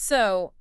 So,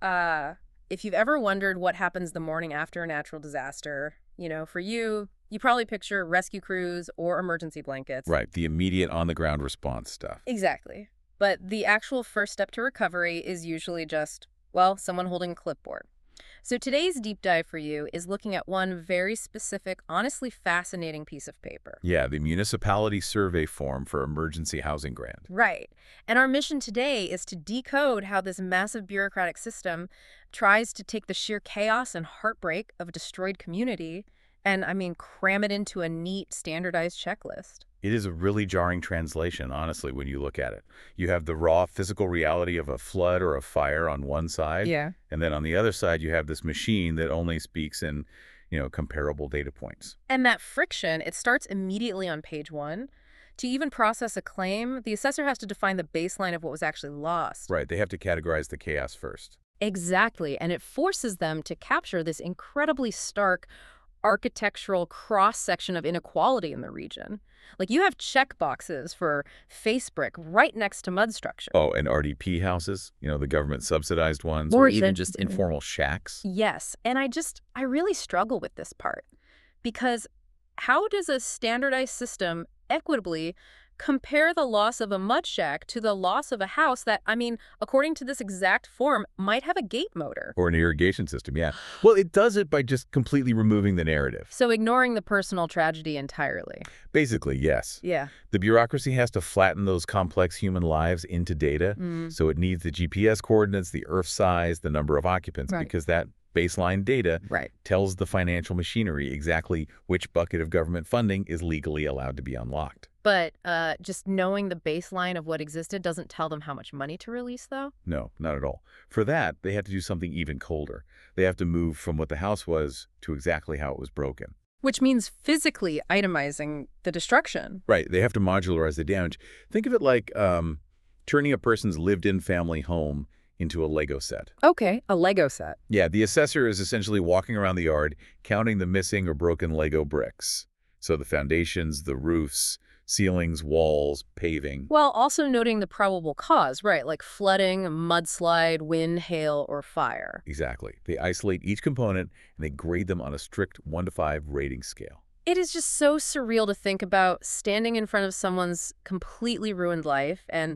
if you've ever wondered what happens the morning after a natural disaster, for you probably picture rescue crews or emergency blankets. Right, the immediate on-the-ground response stuff. Exactly. But the actual first step to recovery is usually just, well, someone holding a clipboard. So today's deep dive for you is looking at one very specific, honestly fascinating piece of paper. Yeah, the municipality survey form for emergency housing grant. Right. And our mission today is to decode how this massive bureaucratic system tries to take the sheer chaos and heartbreak of a destroyed community and, cram it into a neat, standardized checklist. It is a really jarring translation, honestly, when you look at it. You have the raw physical reality of a flood or a fire on one side, Yeah. and then on the other side, you have this machine that only speaks in, comparable data points. And that friction, it starts immediately on page one. To even process a claim, the assessor has to define the baseline of what was actually lost. Right, they have to categorize the chaos first. Exactly. And it forces them to capture this incredibly stark architectural cross-section of inequality in the region. Like you have check boxes for face brick right next to mud structure. Oh, and RDP houses, the government-subsidized ones, Or or even even- just informal shacks. Yes. And I really struggle with this part because how does a standardized system equitably compare the loss of a mud shack to the loss of a house that, according to this exact form, might have a gate motor? Or an irrigation system, yeah. Well, it does it by just completely removing the narrative. So ignoring the personal tragedy entirely. Basically, yes. Yeah. The bureaucracy has to flatten those complex human lives into data, so it needs the GPS coordinates, the earth size, the number of occupants, Right. because that baseline data Right. tells the financial machinery exactly which bucket of government funding is legally allowed to be unlocked. But just knowing the baseline of what existed doesn't tell them how much money to release, though? No, not at all. For that, they have to do something even colder. They have to move from what the house was to exactly how it was broken. Which means physically itemizing the destruction. Right, they have to modularize the damage. Think of it like turning a person's lived-in family home into a Lego set. Okay, a Lego set. Yeah, the assessor is essentially walking around the yard, counting the missing or broken Lego bricks. So the foundations, the roofs, ceilings, walls, paving. Well, also noting the probable cause, right, like flooding, mudslide, wind, hail, or fire. Exactly. They isolate each component and they grade them on a strict 1 to 5 rating scale. It is just so surreal to think about standing in front of someone's completely ruined life and,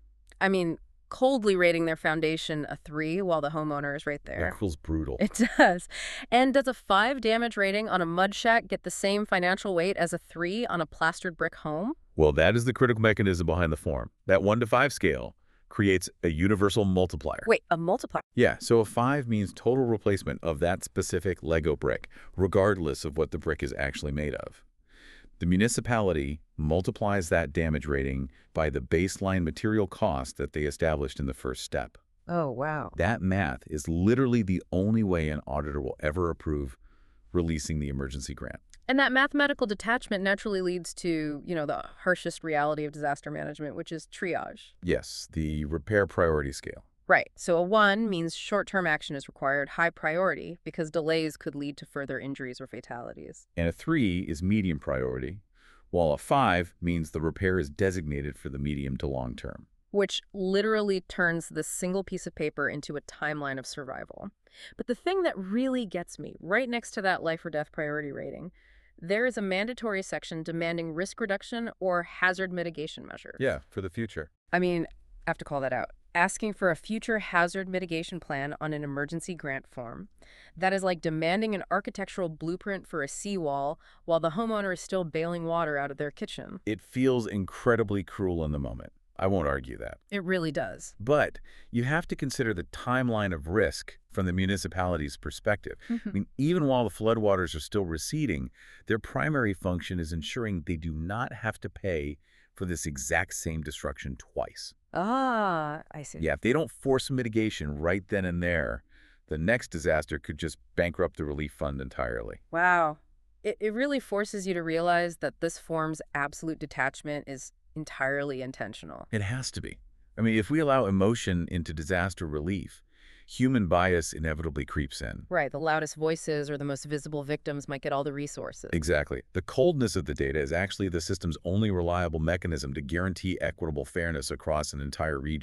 coldly rating their foundation a 3 while the homeowner is right there. That feels brutal. It does. And does a 5 damage rating on a mud shack get the same financial weight as a 3 on a plastered brick home? Well, that is the critical mechanism behind the form. That 1 to 5 scale creates a universal multiplier. Wait, a multiplier? Yeah, so a 5 means total replacement of that specific Lego brick, regardless of what the brick is actually made of. The municipality multiplies that damage rating by the baseline material cost that they established in the first step. Oh, wow. That math is literally the only way an auditor will ever approve releasing the emergency grant. And that mathematical detachment naturally leads to, the harshest reality of disaster management, which is triage. Yes, the repair priority scale. Right. So a 1 means short-term action is required, high priority, because delays could lead to further injuries or fatalities. And a 3 is medium priority, while a 5 means the repair is designated for the medium to long term. Which literally turns this single piece of paper into a timeline of survival. But the thing that really gets me, right next to that life or death priority rating, there is a mandatory section demanding risk reduction or hazard mitigation measures. Yeah, for the future. I have to call that out. Asking for a future hazard mitigation plan on an emergency grant form. That is like demanding an architectural blueprint for a seawall while the homeowner is still bailing water out of their kitchen. It feels incredibly cruel in the moment. I won't argue that. It really does. But you have to consider the timeline of risk from the municipality's perspective. Even while the floodwaters are still receding, their primary function is ensuring they do not have to pay for this exact same destruction twice. Ah, I see. Yeah, if they don't force mitigation right then and there, the next disaster could just bankrupt the relief fund entirely. Wow. It really forces you to realize that this form's absolute detachment is entirely intentional. It has to be. If we allow emotion into disaster relief, human bias inevitably creeps in. Right, the loudest voices or the most visible victims might get all the resources. Exactly. The coldness of the data is actually the system's only reliable mechanism to guarantee equitable fairness across an entire region.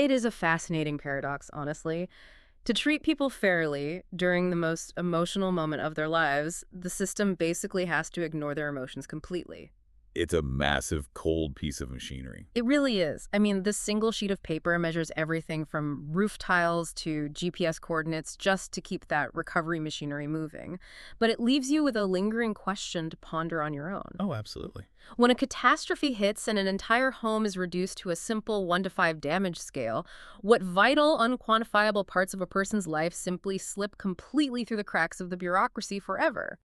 It is a fascinating paradox, honestly. To treat people fairly during the most emotional moment of their lives, the system basically has to ignore their emotions completely. It's a massive, cold piece of machinery. It really is. I mean, this single sheet of paper measures everything from roof tiles to GPS coordinates just to keep that recovery machinery moving. But it leaves you with a lingering question to ponder on your own. Oh, absolutely. When a catastrophe hits and an entire home is reduced to a simple 1 to 5 damage scale, what vital, unquantifiable parts of a person's life simply slip completely through the cracks of the bureaucracy forever?